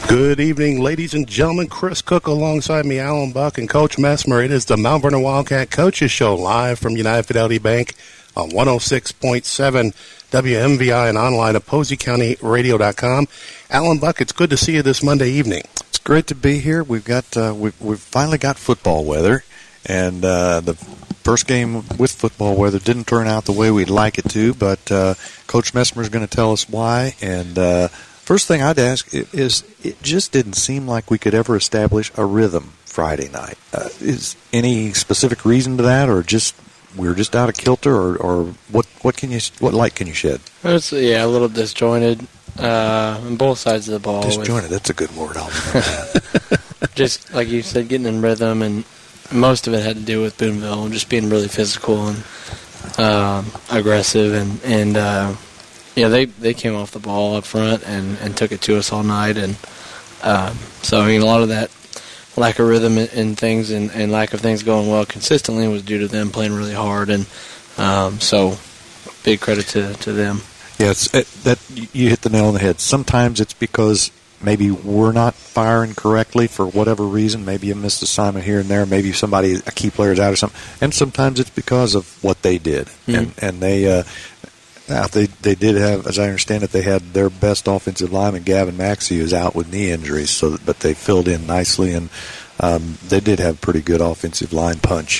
Good evening, ladies and gentlemen. Chris Cook alongside me, Alan Buck, and Coach Messmer. It is the Mount Vernon Wildcat Coaches Show live from United Fidelity Bank on 106.7 WMVI and online at PoseyCountyRadio.com. Alan Buck, it's good to see you this Monday evening. It's great to be here. We've finally got football weather, and the first game with football weather didn't turn out the way we'd like it to, but Coach Messmer is going to tell us why. And first thing I'd ask is, it just didn't seem like we could ever establish a rhythm Friday night. Is any specific reason to that, or just we were just out of kilter, or what light can you shed? It's a little disjointed on both sides of the ball. Disjointed, that's a good word. I'll remember that. Just like you said, getting in rhythm, and most of it had to do with Boonville just being really physical and aggressive, and they came off the ball up front and took it to us all night, and so a lot of that lack of rhythm and things and lack of things going well consistently was due to them playing really hard, and so big credit to them. Yeah, that you hit the nail on the head. Sometimes it's because maybe we're not firing correctly for whatever reason. Maybe a missed assignment here and there. Maybe a key player is out or something. And sometimes it's because of what they did. Mm-hmm. And they did have, as I understand it, they had their best offensive lineman, Gavin Maxey, who's out with knee injuries. But they filled in nicely, and they did have pretty good offensive line punch.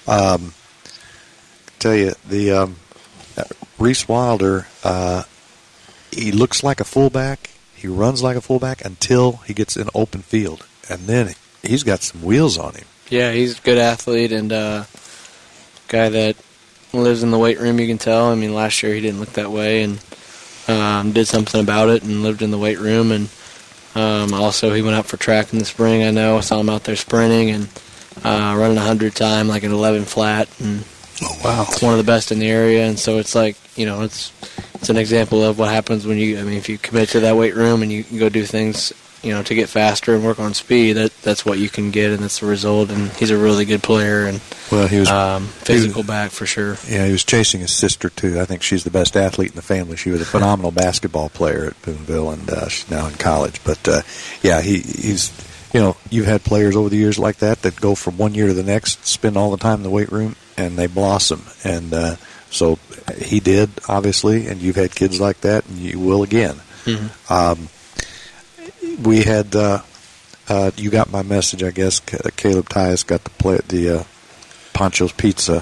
Tell you, the Reese Wilder, he looks like a fullback. He runs like a fullback until he gets in open field, and then he's got some wheels on him. Yeah, he's a good athlete and guy that lives in the weight room, you can tell. I mean, last year he didn't look that way, and did something about it and lived in the weight room. And also he went out for track in the spring. I saw him out there sprinting and running 100 time, like an 11 flat. And wow, it's one of the best in the area. And so it's like, it's an example of what happens when if you commit to that weight room and you can go do things, to get faster and work on speed, that's what you can get, and that's the result. And he's a really good player, and he was physical back for sure. Yeah, he was chasing his sister too. I think she's the best athlete in the family. She was a phenomenal basketball player at Boonville, and she's now in college. But he's you've had players over the years like that go from one year to the next, spend all the time in the weight room, and they blossom. And so he did, obviously, and you've had kids like that, and you will again. Mm-hmm. We had, you got my message, I guess. Caleb Tyus got to play at the Pancho's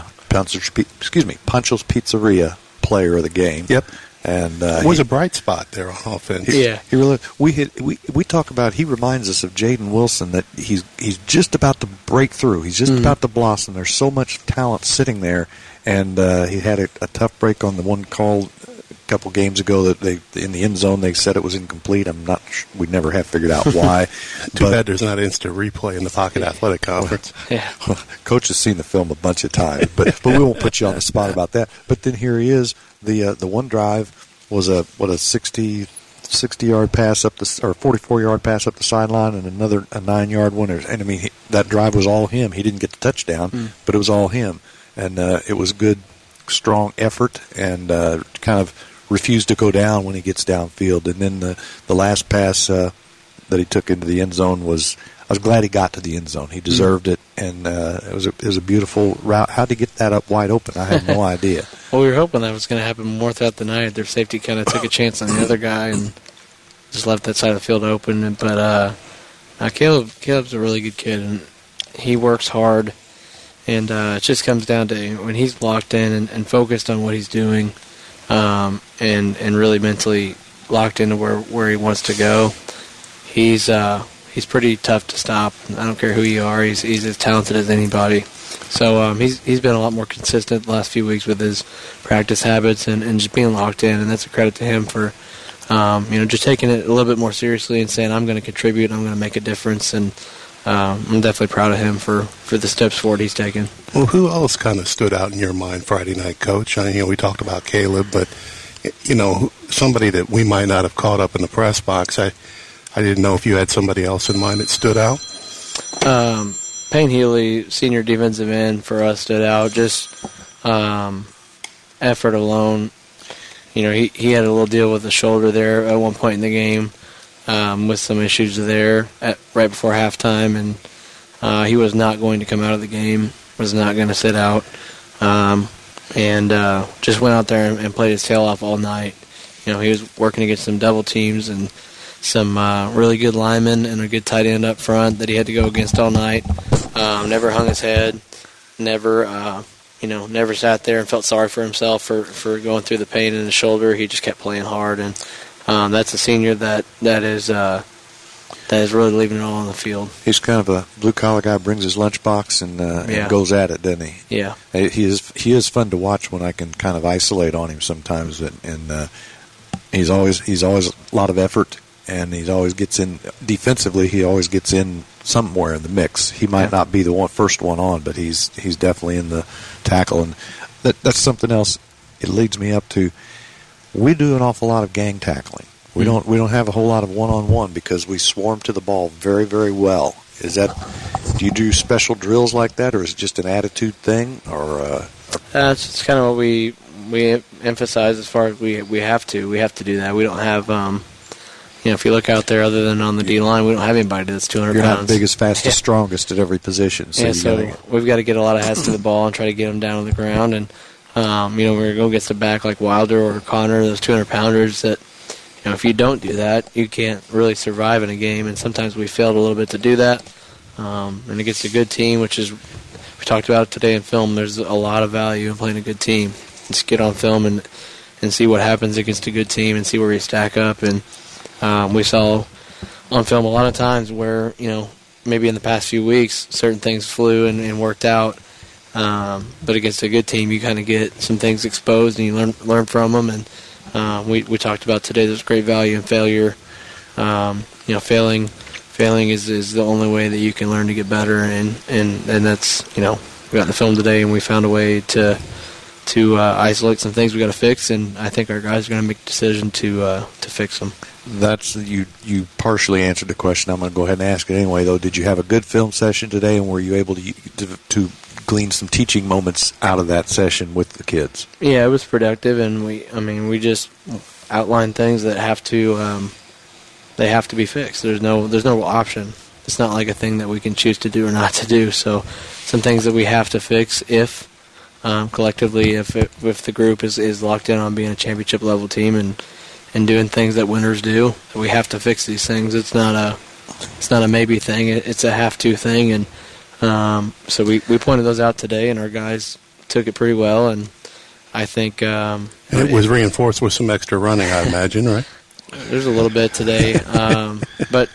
Pizzeria player of the game. Yep. And was a bright spot there on offense. Yeah. He really, we talk about, he reminds us of Jaden Wilson, that he's just about to break through. He's just about to blossom. There's so much talent sitting there, and he had a tough break on the one call a couple games ago that in the end zone they said it was incomplete. I'm not sure, we never have figured out why. Too bad there's not instant replay in the Pocket Athletic Conference. Yeah. Coach has seen the film a bunch of times, but we won't put you on the spot about that. But then here he is. The one drive was a 60-yard pass up the, or 44-yard pass up the sideline, and another a 9-yard one. And that drive was all him. He didn't get the touchdown, but it was all him. And it was good, strong effort, and kind of refused to go down when he gets downfield. And then the last pass that he took into the end zone was, I was glad he got to the end zone. He deserved it, and it was a beautiful route. How'd he get that up wide open? I have no idea. Well, we were hoping that was going to happen more throughout the night. Their safety kind of took a chance on the other guy and just left that side of the field open. But Caleb's a really good kid, and he works hard. And it just comes down to when he's locked in and focused on what he's doing, and really mentally locked into where he wants to go. He's pretty tough to stop. I don't care who you are. He's as talented as anybody. So he's been a lot more consistent the last few weeks with his practice habits and just being locked in, and that's a credit to him for just taking it a little bit more seriously and saying, I'm going to contribute, I'm going to make a difference, and I'm definitely proud of him for the steps forward he's taken. Well, who else kind of stood out in your mind Friday night, Coach? We talked about Caleb, but somebody that we might not have caught up in the press box. I didn't know if you had somebody else in mind that stood out. Payne Healy, senior defensive end for us, stood out. Just effort alone. He had a little deal with the shoulder there at one point in the game. with some issues there right before halftime, and he was not going to come out of the game, was not going to sit out, and just went out there and played his tail off all night. He was working against some double teams and some really good linemen and a good tight end up front that he had to go against all night. Never hung his head, never sat there and felt sorry for himself for going through the pain in his shoulder. He just kept playing hard, and that's a senior that is really leaving it all on the field. He's kind of a blue-collar guy, brings his lunchbox and goes at it, doesn't he? Yeah. He is fun to watch when I can kind of isolate on him sometimes, and he's always a lot of effort, and he always gets in defensively. He always gets in somewhere in the mix. He might not be the first one on, but he's definitely in the tackle, and that's something else. It leads me up to, we do an awful lot of gang tackling. We don't have a whole lot of one-on-one because we swarm to the ball very, very well. Do you do special drills like that, or is it just an attitude thing? It's kind of what we emphasize as far as we have to. We have to do that. We don't have, if you look out there, other than on the D-line, we don't have anybody that's 200 You're pounds. You're not biggest, fastest, strongest at every position. So we've got to get a lot of heads to the ball and try to get them down on the ground. And, we're going to go against a back like Wilder or Connor, those 200-pounders that, if you don't do that, you can't really survive in a game. And sometimes we failed a little bit to do that. And against a good team, which is, we talked about it today in film, there's a lot of value in playing a good team. Just get on film and see what happens against a good team and see where we stack up. And we saw on film a lot of times where, maybe in the past few weeks, certain things flew and worked out. But against a good team, you kind of get some things exposed and you learn from them. And we talked about today, there's great value in failure. Failing is the only way that you can learn to get better. And that's, we got in the film today and we found a way to isolate some things we got to fix, and I think our guys are going to make a decision to fix them. That's you partially answered the question. I'm going to go ahead and ask it anyway, though. Did you have a good film session today, and were you able to glean some teaching moments out of that session with the kids? Yeah, it was productive, and we just outlined things that have to be fixed. There's no option. It's not like a thing that we can choose to do or not to do. So some things that we have to fix if collectively, if the group is locked in on being a championship level team and doing things that winners do, we have to fix these things. It's not a maybe thing. It's a have to thing, and so we pointed those out today, and our guys took it pretty well. And I think it was reinforced with some extra running, I imagine, right? There's a little bit today, but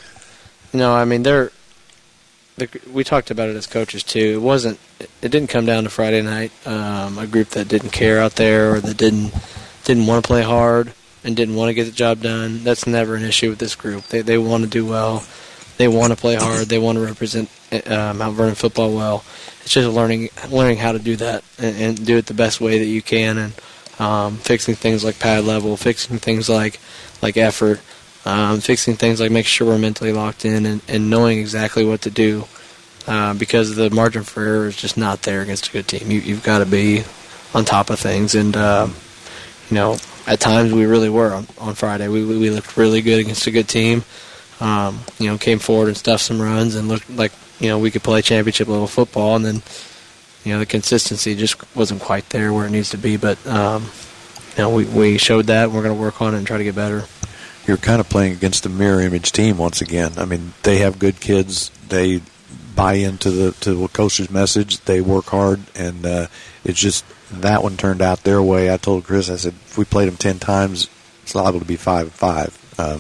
we talked about it as coaches too. It didn't come down to Friday night. A group that didn't care out there, or that didn't want to play hard and didn't want to get the job done. That's never an issue with this group. They want to do well. They want to play hard. They want to represent Mount Vernon football well. It's just learning how to do that and do it the best way that you can, and fixing things like pad level, fixing things like effort. Fixing things like making sure we're mentally locked in and knowing exactly what to do, because the margin for error is just not there against a good team. You've got to be on top of things, and at times we really were on Friday. We looked really good against a good team. Came forward and stuffed some runs and looked like we could play championship level football, and then the consistency just wasn't quite there where it needs to be. But we showed that, and we're going to work on it and try to get better. You're kind of playing against a mirror image team once again. I mean, they have good kids. They buy into the coach's message. They work hard, and it's just that one turned out their way. I told Chris, I said, if we played them 10 times, it's liable to be 5-5.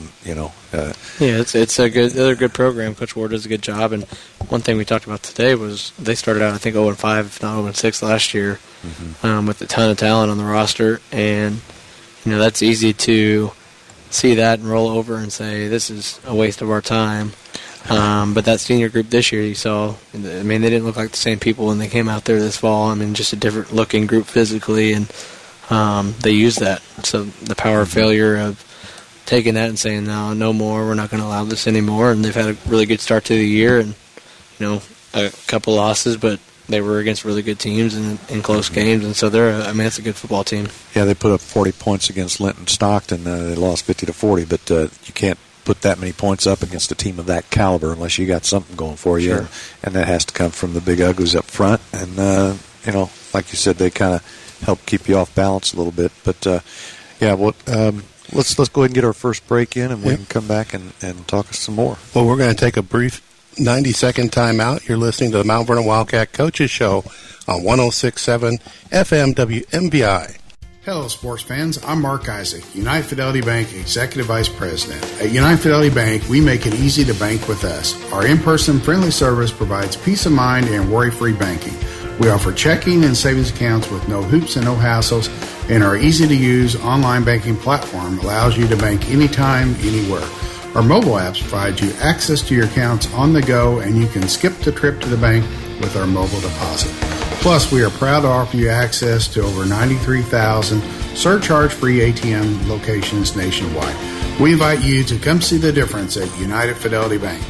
It's they're a good program. Coach Ward does a good job. And one thing we talked about today was they started out, I think, 0-5, if not 0-6 last year, with a ton of talent on the roster. And that's easy to see that and roll over and say this is a waste of our time. But that senior group this year, you saw, they didn't look like the same people when they came out there this fall. Just a different looking group physically, and they used that. So the power of failure of taking that and saying, no more, we're not going to allow this anymore. And they've had a really good start to the year, and a couple losses, but they were against really good teams and in close games, and so it's a good football team. Yeah, they put up 40 points against Linton Stockton. They lost 50-40, but you can't put that many points up against a team of that caliber unless you got something going for you. Sure. And that has to come from the big uglies up front. And, like you said, they kind of help keep you off balance a little bit. But, let's go ahead and get our first break in, and we can come back and talk some more. Well, we're going to take a brief 90-second timeout. You're listening to the Mount Vernon Wildcat Coaches Show on 106.7 FM WMVI. Hello, sports fans. I'm Mark Isaac, United Fidelity Bank Executive Vice President. At United Fidelity Bank, we make it easy to bank with us. Our in-person friendly service provides peace of mind and worry-free banking. We offer checking and savings accounts with no hoops and no hassles, and our easy-to-use online banking platform allows you to bank anytime, anywhere. Our mobile apps provide you access to your accounts on the go, and you can skip the trip to the bank with our mobile deposit. Plus, we are proud to offer you access to over 93,000 surcharge-free ATM locations nationwide. We invite you to come see the difference at United Fidelity Bank.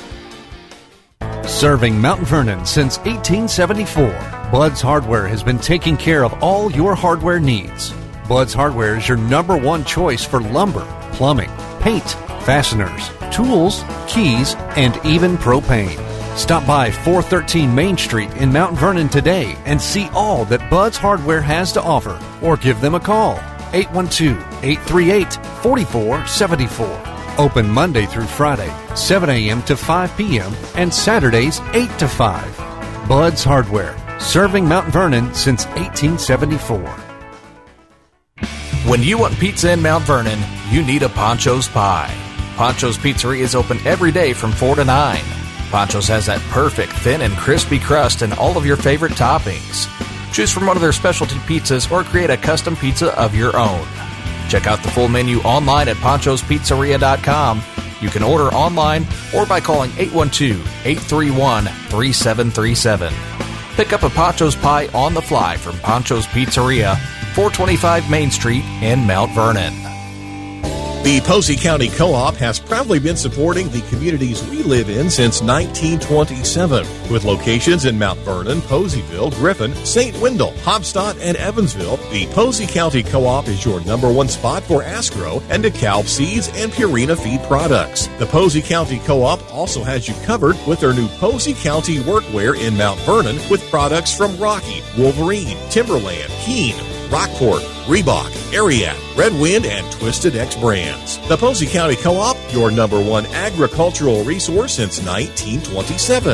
Serving Mount Vernon since 1874, Bud's Hardware has been taking care of all your hardware needs. Bud's Hardware is your #1 choice for lumber, plumbing, paint, fasteners, tools, keys, and even propane. Stop by 413 Main Street in Mount Vernon today and see all that Bud's Hardware has to offer, or give them a call, 812-838-4474. Open Monday through Friday, 7 a.m. to 5 p.m., and Saturdays, 8 to 5. Bud's Hardware, serving Mount Vernon since 1874. When you want pizza in Mount Vernon, you need a Pancho's Pie. Pancho's Pizzeria is open every day from 4 to 9. Pancho's has that perfect thin and crispy crust and all of your favorite toppings. Choose from one of their specialty pizzas or create a custom pizza of your own. Check out the full menu online at panchospizzeria.com. You can order online or by calling 812-831-3737. Pick up a Pancho's Pie on the fly from Pancho's Pizzeria, 425 Main Street in Mount Vernon. The Posey County Co-op has proudly been supporting the communities we live in since 1927, with locations in Mount Vernon, Poseyville, Griffin, St. Wendell, Hobstadt, and Evansville. The Posey County Co-op is your #1 spot for Asgrow and DeKalb seeds and Purina feed products. The Posey County Co-op also has you covered with their new Posey County Workwear in Mount Vernon with products from Rocky, Wolverine, Timberland, Keen, Rockport, Reebok, Ariat, Red Wind, and Twisted X brands. The Posey County Co-op, your #1 agricultural resource since 1927.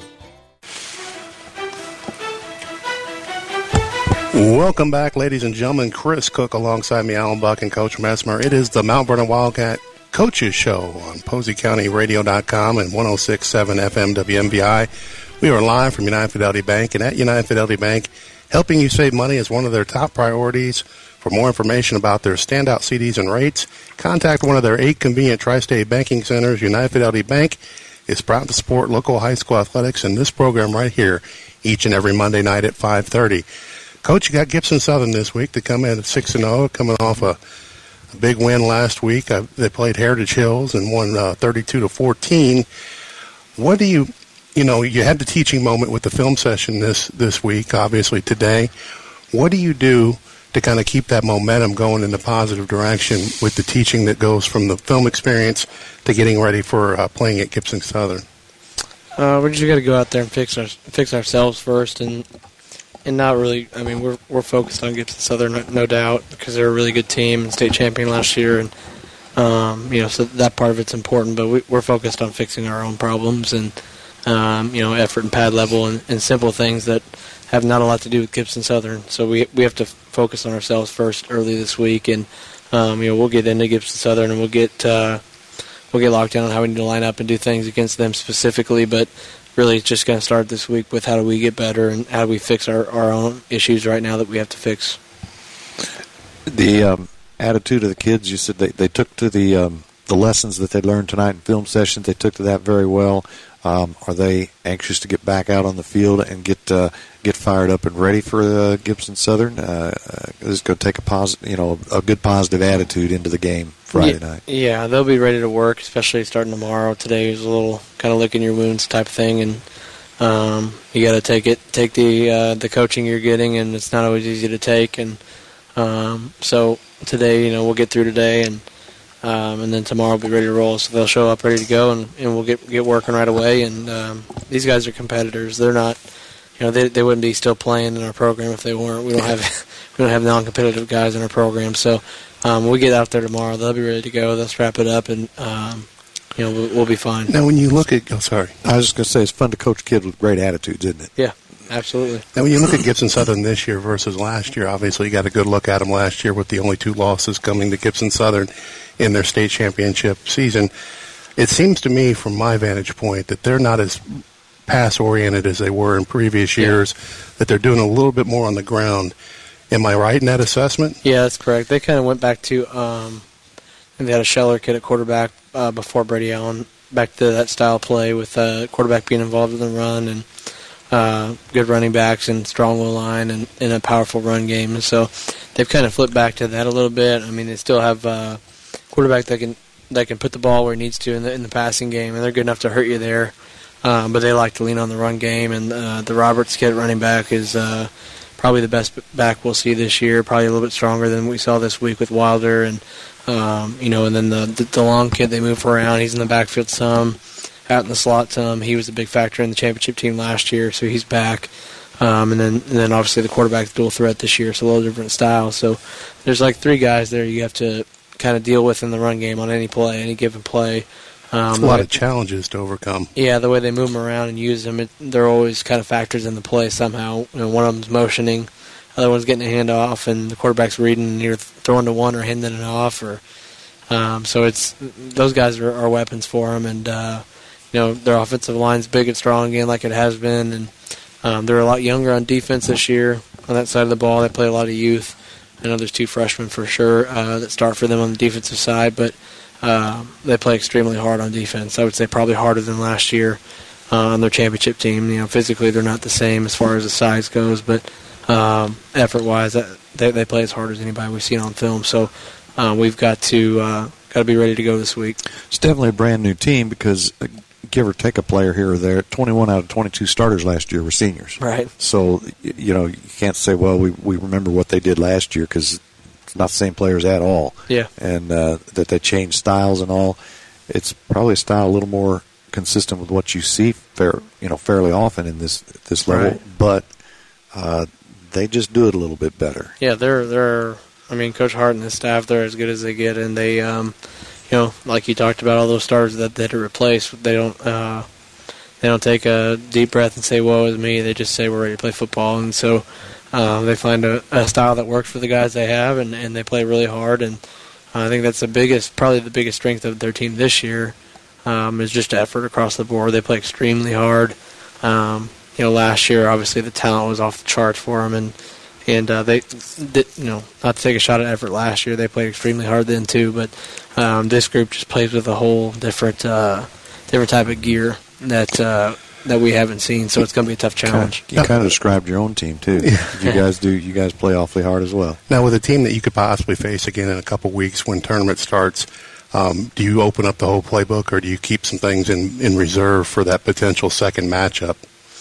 Welcome back, ladies and gentlemen. Chris Cook alongside me, Alan Buck, and Coach Messmer. It is the Mount Vernon Wildcat Coaches Show on PoseyCountyRadio.com and 106.7 FM WMVI. We are live from United Fidelity Bank, and at United Fidelity Bank, helping you save money is one of their top priorities. For more information about their standout CDs and rates, contact one of their 8 convenient tri-state banking centers. United Fidelity Bank is proud to support local high school athletics in this program right here each and every Monday night at 5:30. Coach, you got Gibson Southern this week to come in at 6-0, coming off a big win last week. They played Heritage Hills and won 32-14. What do you had the teaching moment with the film session this week, obviously today. What do you do to kind of keep that momentum going in the positive direction with the teaching that goes from the film experience to getting ready for playing at Gibson Southern? We just got to go out there and fix ourselves first, and not really. I mean, we're focused on Gibson Southern, no doubt, because they're a really good team and state champion last year, and so that part of it's important. But we're focused on fixing our own problems and effort and pad level and simple things that have not a lot to do with Gibson Southern. So we have to focus on ourselves first early this week, and we'll get into Gibson Southern and we'll get locked down on how we need to line up and do things against them specifically. But really, it's just going to start this week with how do we get better and how do we fix our own issues right now that we have to fix. The attitude of the kids, you said they took to the lessons that they learned tonight in film sessions. They took to that very well. Are they anxious to get back out on the field and get fired up and ready for Gibson Southern? It's going to take a good positive attitude into the game Friday night. Yeah, they'll be ready to work, especially starting tomorrow. Today is a little kind of licking your wounds type thing, and you got to take the coaching you're getting, and it's not always easy to take. And so today, we'll get through today and and then tomorrow we'll be ready to roll. So they'll show up ready to go, and we'll get working right away. And these guys are competitors. They're not, they wouldn't be still playing in our program if they weren't. We don't have non-competitive guys in our program. So when we get out there tomorrow, they'll be ready to go. They'll strap it up, and we'll be fine. Now, when you look at, sorry, I was just going to say it's fun to coach kids with great attitudes, isn't it? Yeah. Absolutely. Now, when you look at Gibson Southern this year versus last year, obviously you got a good look at them last year with the only 2 losses coming to Gibson Southern in their state championship season. It seems to me, from my vantage point, that they're not as pass-oriented as they were in previous years, that they're doing a little bit more on the ground. Am I right in that assessment? Yeah, that's correct. They kind of went back to, and they had a Scheller kid at quarterback before Brady Allen, back to that style play with quarterback being involved in the run and good running backs and strong O-line and a powerful run game. And so they've kind of flipped back to that a little bit. I mean, they still have a quarterback that can put the ball where he needs to in the passing game, and they're good enough to hurt you there. But they like to lean on the run game, and the Roberts kid running back is probably the best back we'll see this year, probably a little bit stronger than we saw this week with Wilder. And, and then the long kid they move around, he's in the backfield some. Out in the slot some. He was a big factor in the championship team last year, so he's back. And then obviously the quarterback's dual threat this year, so a little different style. So there's like 3 guys there you have to kind of deal with in the run game on any play, any given play. It's a lot of challenges to overcome. Yeah, the way they move them around and use them, they're always kind of factors in the play somehow. One of them's motioning, the other one's getting a hand off, and the quarterback's reading and either throwing to one or handing it off. Or so it's those guys are weapons for them, and their offensive line's big and strong again, like it has been, and they're a lot younger on defense this year on that side of the ball. They play a lot of youth. I know there's 2 freshmen for sure that start for them on the defensive side, but they play extremely hard on defense. I would say probably harder than last year on their championship team. Physically they're not the same as far as the size goes, but effort-wise, they play as hard as anybody we've seen on film. So we've got to be ready to go this week. It's definitely a brand new team because give or take a player here or there, 21 out of 22 starters last year were seniors. Right. So, you can't say, well, we remember what they did last year because it's not the same players at all. Yeah. And that they changed styles and all. It's probably a style a little more consistent with what you see fairly often in this level. Right. But they just do it a little bit better. Yeah, they're Coach Hart and his staff, they're as good as they get, and they like you talked about, all those stars that are replaced, they don't take a deep breath and say, woe is me. They just say, we're ready to play football. And so they find a style that works for the guys they have, and they play really hard. And I think that's probably the biggest strength of their team this year is just effort across the board. They play extremely hard. Last year, obviously, the talent was off the charts for them, and they did, not to take a shot at effort last year, they played extremely hard then too. But this group just plays with a whole different type of gear that we haven't seen. So it's going to be a tough challenge. You kind of described your own team too. Yeah. You guys play awfully hard as well. Now, with a team that you could possibly face again in a couple weeks when tournament starts, do you open up the whole playbook, or do you keep some things in reserve for that potential second matchup?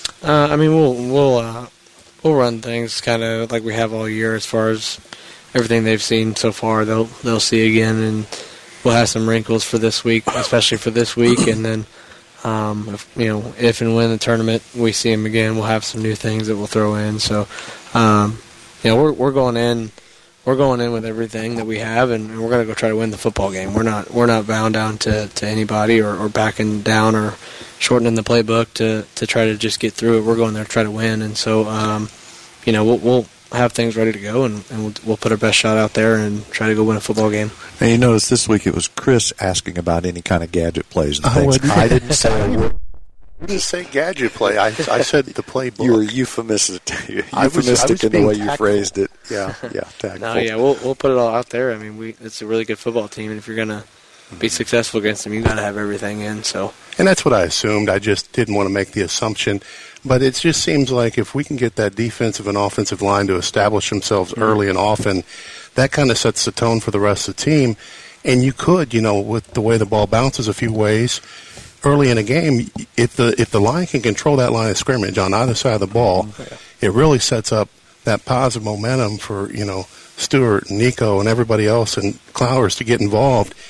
We'll run things kind of like we have all year as far as everything they've seen so far. They'll see again, and we'll have some wrinkles for this week, especially for this week. And then, if and when the tournament we see them again, we'll have some new things that we'll throw in. So, we're going in. We're going in with everything that we have, and we're going to go try to win the football game. We're not bound down to anybody or backing down or shortening the playbook to try to just get through it. We're going there to try to win, and so we'll have things ready to go, and we'll put our best shot out there and try to go win a football game. And you notice this week it was Chris asking about any kind of gadget plays and things. I didn't say a word. You didn't say gadget play. I said the playbook. You were euphemistic in the way you phrased it. Yeah, tactful. No, yeah, we'll put it all out there. I mean, it's a really good football team, and if you're gonna be successful against them, you got to have everything in. So. And that's what I assumed. I just didn't want to make the assumption. But it just seems like if we can get that defensive and offensive line to establish themselves early and often, that kind of sets the tone for the rest of the team. And you could, with the way the ball bounces a few ways early in a game, if the line can control that line of scrimmage on either side of the ball, it really sets up that positive momentum for, Stewart, Nico, and everybody else and Clowers to get involved.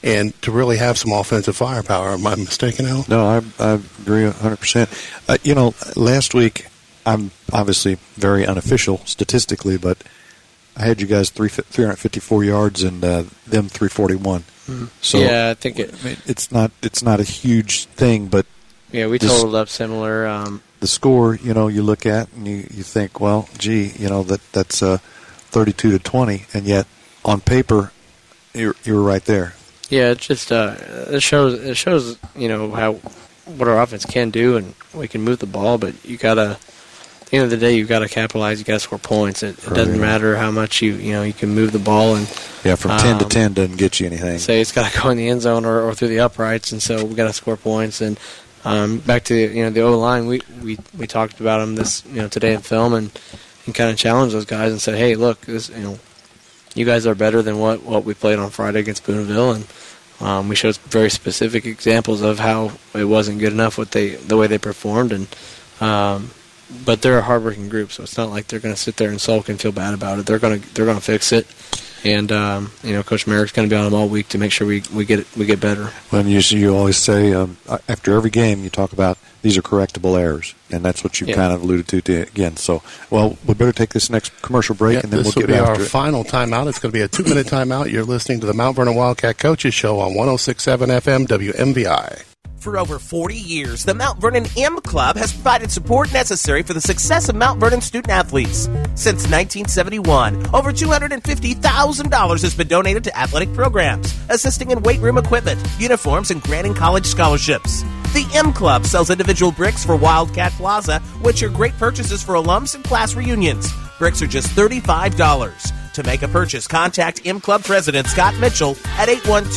and to really have some offensive firepower. Am I mistaken, Al? No, I agree 100%. Last week, I'm obviously very unofficial statistically, but I had you guys 354 yards and them 341. Mm-hmm. So yeah, I think it's not a huge thing, but yeah, we totaled up similar. The score, you look at and you think, well, gee, that's 32-20, and yet on paper, you were right there. Yeah, it just it shows what our offense can do, and we can move the ball, but you gotta. At the end of the day, you've got to capitalize. You got to score points. It doesn't matter how much you can move the ball, and from 10 to 10 doesn't get you anything. Say it's got to go in the end zone or through the uprights, and so we got to score points. And back to the O line, we talked about them this today in film, and kind of challenged those guys and said, hey, look, this you guys are better than what we played on Friday against Boonville, and we showed very specific examples of how it wasn't good enough the way they performed, and. But they're a hardworking group, so it's not like they're going to sit there and sulk and feel bad about it. They're going to fix it, and Coach Merrick's going to be on them all week to make sure we get better. Well, you always say after every game you talk about these are correctable errors, and that's what you kind of alluded to again. So, well, we better take this next commercial break, and then we'll get after it. This will be our final timeout. It's going to be a 2-minute timeout. You're listening to the Mount Vernon Wildcat Coaches Show on 106.7 FM WMVI. For over 40 years, the Mount Vernon M Club has provided support necessary for the success of Mount Vernon student-athletes. Since 1971, over $250,000 has been donated to athletic programs, assisting in weight room equipment, uniforms, and granting college scholarships. The M Club sells individual bricks for Wildcat Plaza, which are great purchases for alums and class reunions. Bricks are just $35. To make a purchase, contact M Club President Scott Mitchell at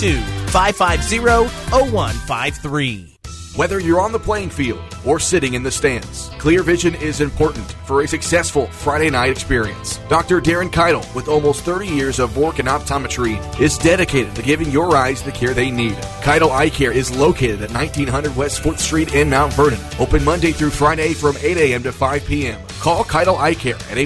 812-550-0153. Whether you're on the playing field or sitting in the stands, clear vision is important for a successful Friday night experience. Dr. Darren Keitel, with almost 30 years of work in optometry, is dedicated to giving your eyes the care they need. Keitel Eye Care is located at 1900 West 4th Street in Mount Vernon. Open Monday through Friday from 8 a.m. to 5 p.m. Call Keitel Eye Care at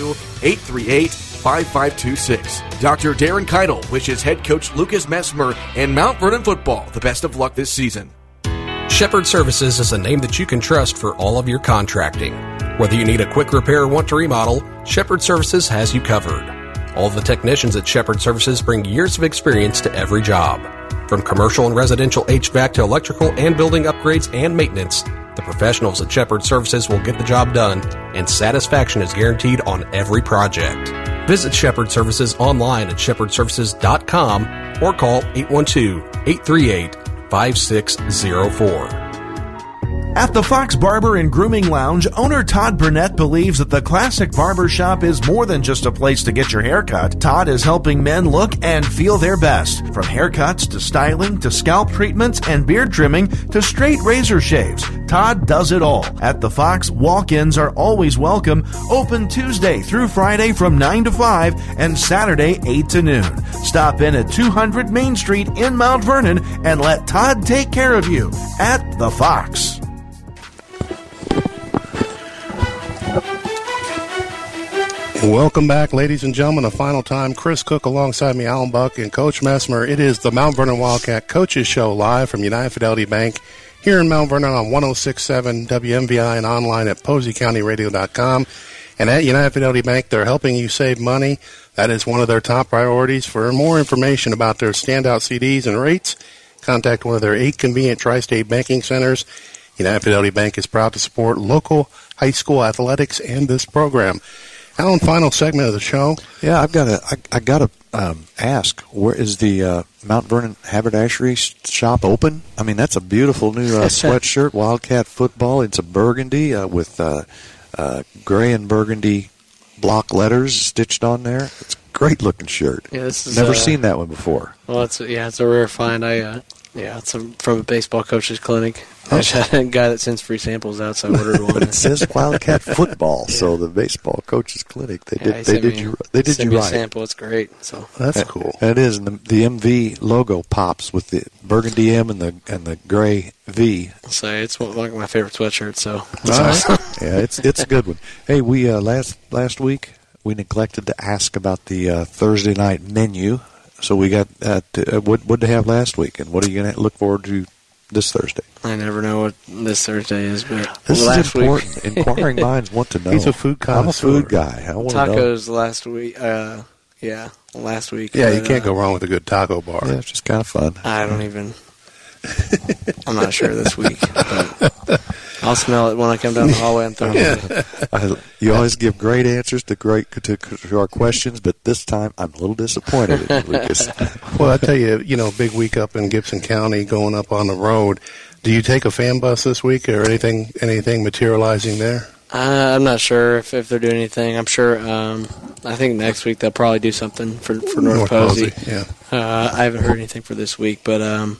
812-838-5526. Dr. Darren Keitel wishes head coach Lucas Messmer and Mount Vernon football the best of luck this season. Shepherd Services is a name that you can trust for all of your contracting. Whether you need a quick repair or want to remodel, Shepherd Services has you covered. All the technicians at Shepherd Services bring years of experience to every job. From commercial and residential HVAC to electrical and building upgrades and maintenance, the professionals at Shepherd Services will get the job done, and satisfaction is guaranteed on every project. Visit Shepherd Services online at shepherdservices.com or call 812-838-5604. At the Fox Barber and Grooming Lounge, owner Todd Burnett believes that the classic barber shop is more than just a place to get your hair cut. Todd is helping men look and feel their best. From haircuts to styling to scalp treatments and beard trimming to straight razor shaves, Todd does it all. At the Fox, walk-ins are always welcome. Open Tuesday through Friday from 9 to 5 and Saturday 8 to noon. Stop in at 200 Main Street in Mount Vernon and let Todd take care of you at the Fox. Welcome back, ladies and gentlemen. The final time, Chris Cook alongside me, Alan Buck, and Coach Messmer. It is the Mount Vernon Wildcat Coaches Show live from United Fidelity Bank here in Mount Vernon on 106.7 WMVI and online at PoseyCountyRadio.com. And at United Fidelity Bank, they're helping you save money. That is one of their top priorities. For more information about their standout CDs and rates, contact one of their 8 convenient tri-state banking centers. United Fidelity Bank is proud to support local high school athletics and this program. Alan, final segment of the show. Yeah, I got to ask, where is the Mount Vernon haberdashery shop open? I mean, that's a beautiful new sweatshirt, Wildcat football. It's a burgundy with gray and burgundy block letters stitched on there. It's a great looking shirt. Yeah, this is never seen that one before. Well, it's a rare find. It's from a baseball coach's clinic. I had a guy that sends free samples out, so I ordered one. But it says Wildcat football, so the baseball coach's clinic. They did you right. A sample. It's great. So that's cool. It is, and the MV logo pops with the burgundy M and the gray V. So it's one of my favorite sweatshirts. So it's awesome. Yeah, it's a good one. Hey, we last week we neglected to ask about the Thursday night menu. So we got what they have last week, and what are you going to look forward to this Thursday? I never know what this Thursday is, but this is last important. week, Inquiring minds want to know. He's a food connoisseur. I'm a food guy. I want to know. Tacos last week. Last week. Yeah, you can't go wrong with a good taco bar. Yeah, it's just kind of fun. I don't even. I'm not sure this week, but I'll smell it when I come down the hallway on Thursday. You always give great answers to our questions, but this time I'm a little disappointed in you, Lucas. Well, I tell you, big week up in Gibson County, going up on the road. Do you take a fan bus this week, or anything materializing there? I'm not sure if they're doing anything. I'm sure. I think next week they'll probably do something for North Posey. Yeah. I haven't heard anything for this week, but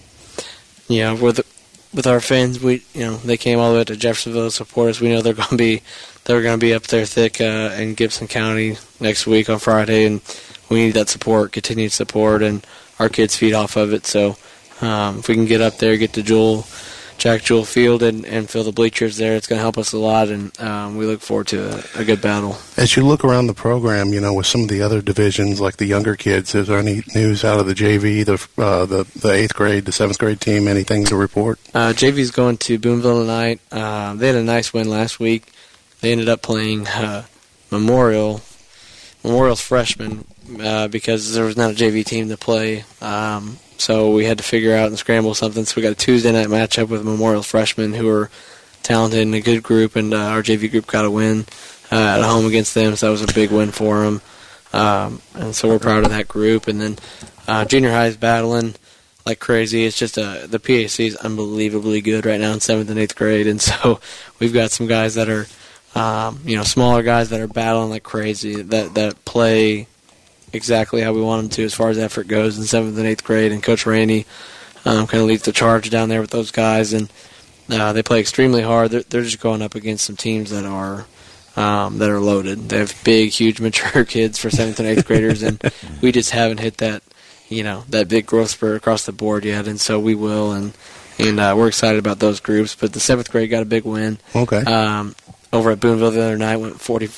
with our fans, they came all the way up to Jeffersonville to support us. We know they're going to be up there thick in Gibson County next week on Friday, and we need that support, continued support, and our kids feed off of it. So if we can get up there, get to Jack Jewell Field and fill the bleachers there, it's going to help us a lot, and we look forward to a good battle. As you look around the program, with some of the other divisions, like the younger kids, is there any news out of the JV, the 8th grade, the 7th grade team, anything to report? JV's going to Boonville tonight. They had a nice win last week. They ended up playing Memorial's freshmen because there was not a JV team to play. So we had to figure out and scramble something. So we got a Tuesday night matchup with Memorial freshmen who are talented and a good group, and our JV group got a win at home against them. So that was a big win for them. And so we're proud of that group. And then junior high is battling like crazy. It's just the PAC is unbelievably good right now in 7th and 8th grade. And so we've got some guys that are, smaller guys that are battling like crazy, that play exactly how we want them to as far as effort goes in 7th and 8th grade, and Coach Rainey kind of leads the charge down there with those guys, and they play extremely hard. They're just going up against some teams that are loaded. They have big, huge, mature kids for 7th and 8th graders, and we just haven't hit that big growth spurt across the board yet, and so we will, and we're excited about those groups. But the 7th grade got a big win. Okay. Over at Boonville the other night, won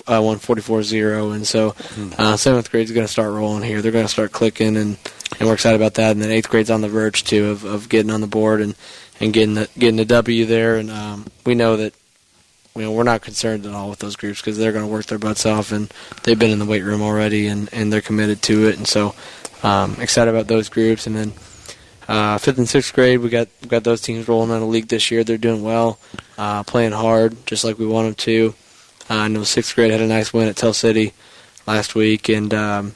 44-0, and so 7th grade's going to start rolling here. They're going to start clicking, and we're excited about that. And then 8th grade's on the verge too of getting on the board and getting the W there. And we know that we're not concerned at all with those groups because they're going to work their butts off, and they've been in the weight room already, and they're committed to it. And so excited about those groups. And then 5th and 6th grade, we got those teams rolling on a league this year. They're doing well, playing hard, just like we want them to. I know 6th grade had a nice win at Tell City last week, and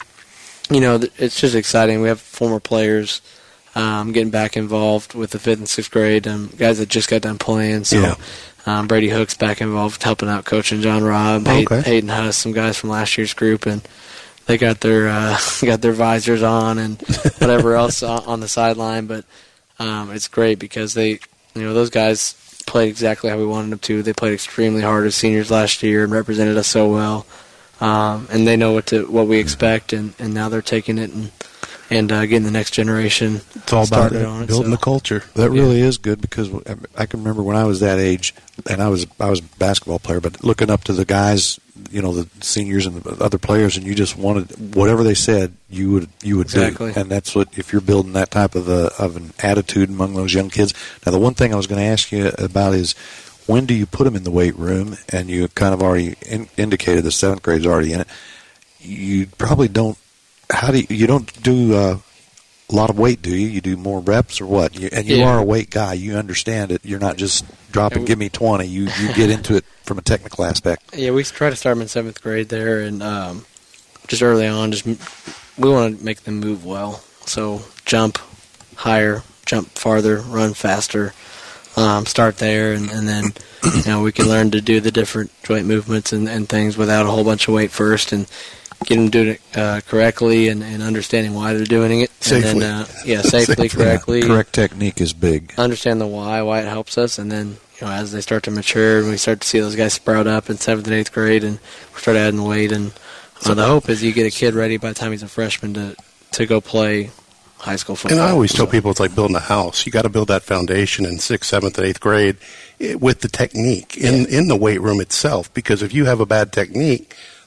it's just exciting. We have former players getting back involved with the 5th and 6th grade, guys that just got done playing. So Brady Hook's back involved, helping out Coach and John Robb, Hayden Huss, some guys from last year's group, and they got their visors on and whatever else on the sideline. But it's great because those guys played exactly how we wanted them to. They played extremely hard as seniors last year and represented us so well. And they know what we expect, and now they're taking it and getting the next generation. It's all about building the culture. That really is good, because I can remember when I was that age, and I was a basketball player, but looking up to the guys, the seniors and the other players, and you just wanted whatever they said, you would exactly do. And that's what, if you're building that type of an attitude among those young kids. Now, the one thing I was going to ask you about is, when do you put them in the weight room? And you kind of already indicated the 7th grade's already in it. You probably don't. You don't do a lot of weight, do you? You do more reps or what? You are a weight guy. You understand it. You're not just dropping, give me 20. You get into it from a technical aspect. Yeah, we try to start them in 7th grade there, and just early on, we want to make them move well. So jump higher, jump farther, run faster. Start there, and then we can learn to do the different joint movements and things without a whole bunch of weight first, and get them doing it correctly and understanding why they're doing it. Safely. And then, safely, correctly. Correct technique is big. Understand the why it helps us, and then as they start to mature and we start to see those guys sprout up in 7th and 8th grade, and we start adding weight. And so the hope is you get a kid ready by the time he's a freshman to go play high school football. And I always tell people it's like building a house. You got to build that foundation in 6th, 7th, and 8th grade with the technique in the weight room itself, because if you have a bad technique,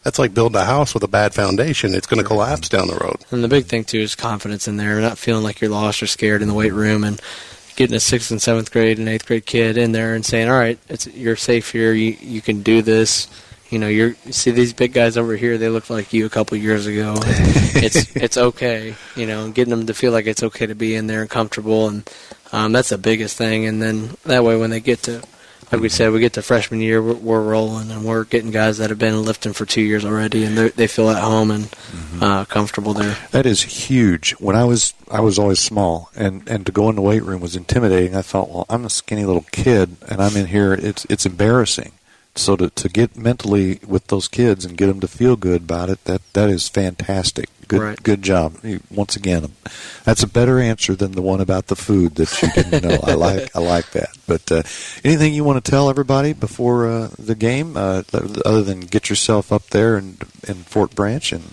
That's like building a house with a bad foundation. It's going to collapse down the road. And the big thing, too, is confidence in there, not feeling like you're lost or scared in the weight room, and getting a 6th and 7th grade and 8th grade kid in there and saying, all right, you're safe here, you can do this. You see these big guys over here, they look like you a couple years ago. It's okay, and getting them to feel like it's okay to be in there and comfortable, and that's the biggest thing. And then that way when they get to, like we said, we get to freshman year, we're rolling, and we're getting guys that have been lifting for 2 years already, and they feel at home and comfortable there. That is huge. When I was always small, and to go in the weight room was intimidating. I thought, well, I'm a skinny little kid, and I'm in here. It's embarrassing. So to get mentally with those kids and get them to feel good about it, that is fantastic. Good job. Once again, that's a better answer than the one about the food that you didn't know. I like that. But anything you want to tell everybody before the game, other than get yourself up there in Fort Branch and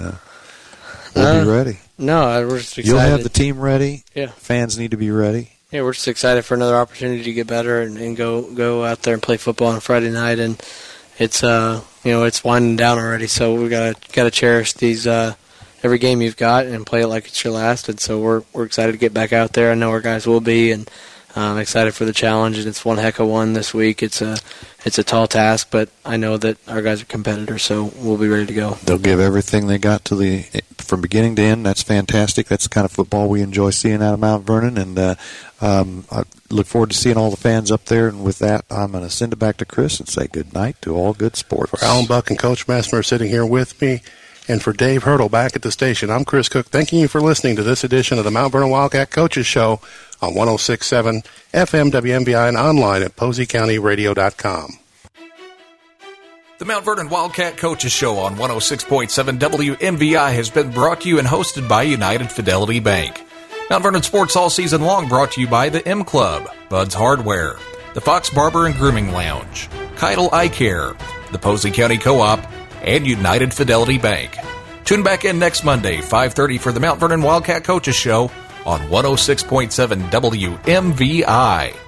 we'll be ready. No, we're just excited. You'll have the team ready. Yeah. Fans need to be ready. Yeah, we're just excited for another opportunity to get better and go out there and play football on a Friday night. And it's it's winding down already, so we gotta cherish these every game you've got and play it like it's your last. And so we're excited to get back out there. I know our guys will be, and I'm excited for the challenge. And it's one heck of one this week. It's a tall task, but I know that our guys are competitors, so we'll be ready to go. They'll give everything they got from beginning to end. That's fantastic. That's the kind of football we enjoy seeing out of Mount Vernon, and I look forward to seeing all the fans up there. And with that, I'm going to send it back to Chris and say good night to all good sports. For Alan Buck and Coach Messmer sitting here with me, and for Dave Hurdle back at the station, I'm Chris Cook, thanking you for listening to this edition of the Mount Vernon Wildcat Coaches Show on 106.7 FM WMVI and online at PoseyCountyRadio.com. The Mount Vernon Wildcat Coaches Show on 106.7 WMVI has been brought to you and hosted by United Fidelity Bank. Mount Vernon Sports all season long brought to you by the M Club, Bud's Hardware, the Fox Barber and Grooming Lounge, Keidel Eye Care, the Posey County Co-op, and United Fidelity Bank. Tune back in next Monday, 5:30 for the Mount Vernon Wildcat Coaches Show on 106.7 WMVI.